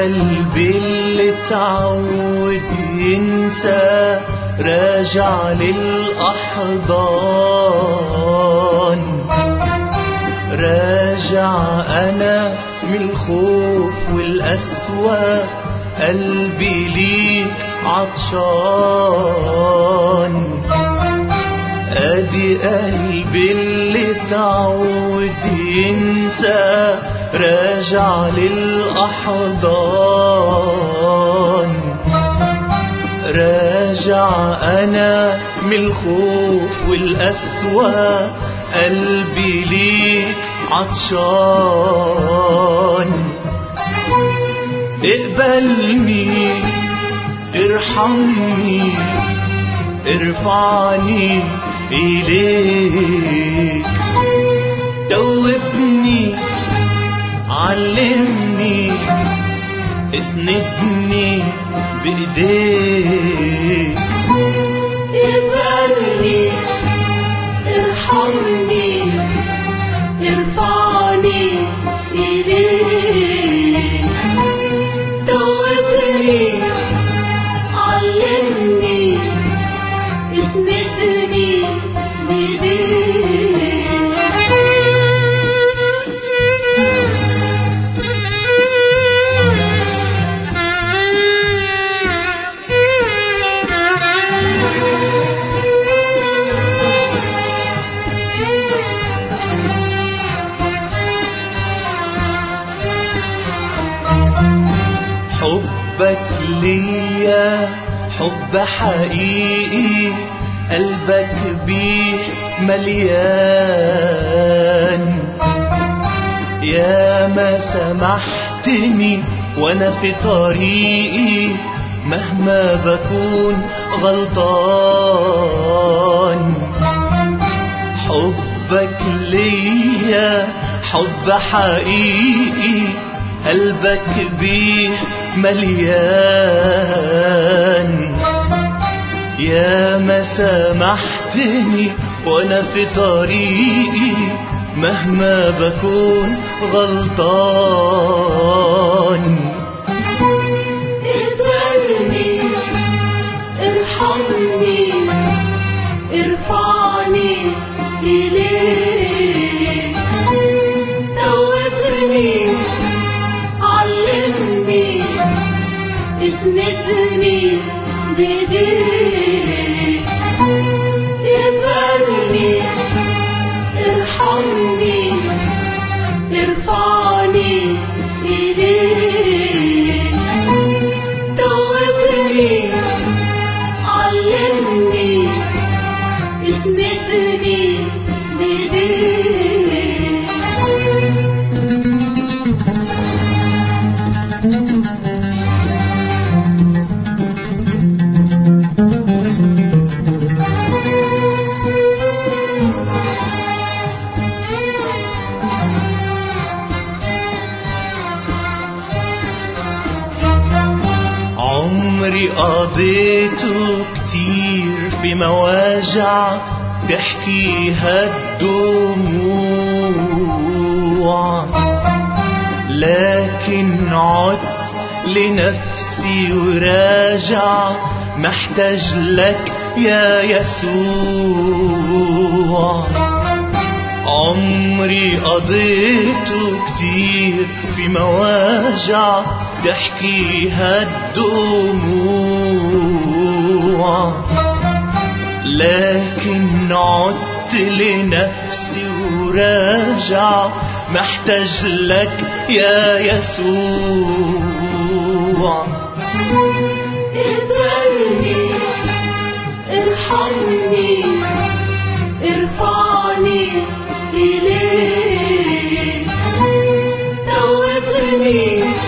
قلبي اللي تعود ينسى راجع للأحضان، راجع أنا من الخوف والقسوة، قلبي ليك عطشان. ادي قلبي اللي تعود ينسى راجع للأحضان، راجع أنا من الخوف والقسوة، قلبي ليك عطشان. اقبلني ارحمني ارفعني إليك، دوبني علمني اسندني بإيديك. اقبلني ارحمني ارفعني إليك، دوبني علمني اسندني بإيديك. حبك ليا حب حقيقي، قلبك بيه مليان. يا ما سمحتني وانا في طريقي، مهما بكون غلطان. حبك ليا حب حقيقي، قلبك بيه مليان. يا ما سامحتني وانا في طريقي، مهما بكون غلطان. اقبلني ارحمني ارفعني إليك، توبني علمني اسندني بإيديك. اقبلني ارحمني ارفعني إليك، توبني علمني اسندني بإيديك. عمري قضيته كتير في مواجع تحكيها الدموع، لكن عدت لنفسي وراجع، محتاج لك يا يسوع. عمري قضيته كتير في مواجع تحكيها الدموع، لكن عدت لنفسي وراجع، محتاج لك يا يسوع. اقبلني ارحمني ارفعني إليك، توبني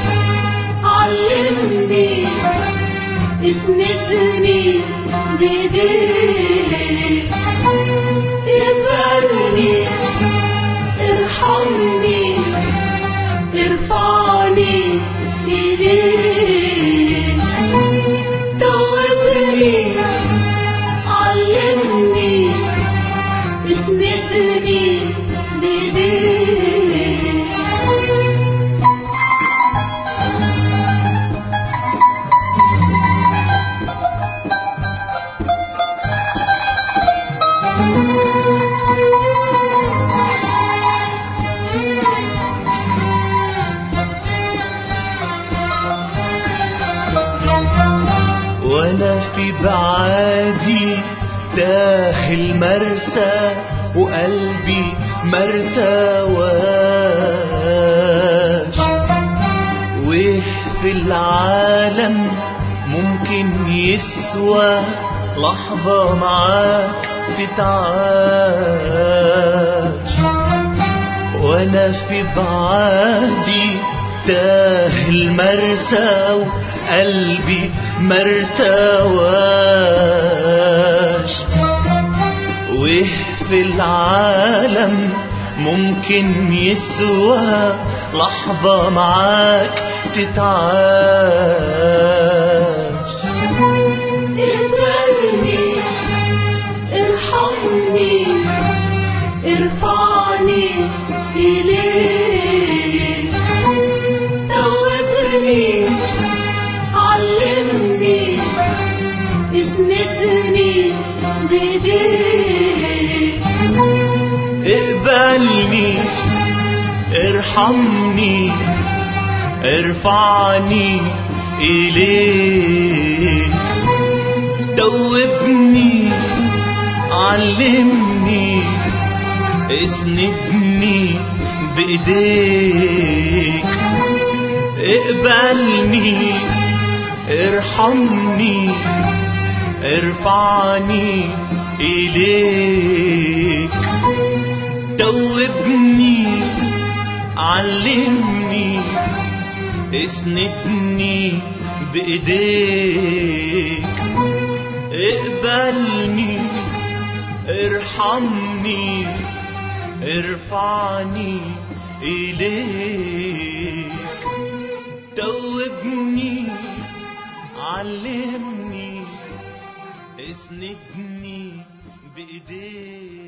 علمني اسندني بإيديك. اقبلني ارحمني ارفعني إليك، توبني علمني اسندني بإيديك. بعادي تاه المرسى وقلبي مرتواش. ويه في العالم ممكن يسوى لحظة معاك تتعاش، وانا في بعادي تاه المرسى وقلبي مرتواش. ويه في العالم ممكن يسوى لحظة معاك تتعاش. اقبلني ارحمني ارفعني إليك، توبني علمني اسندني بإيديك. اقبلني ارحمني ارفعني إليك، توبني علمني اسندني بإيديك. اقبلني ارحمني ارفعني إليك، توبني علمني اسندني بإيديك. اقبلني ارحمني ارفعني إليك، توبني علمني اسندني بإيديك.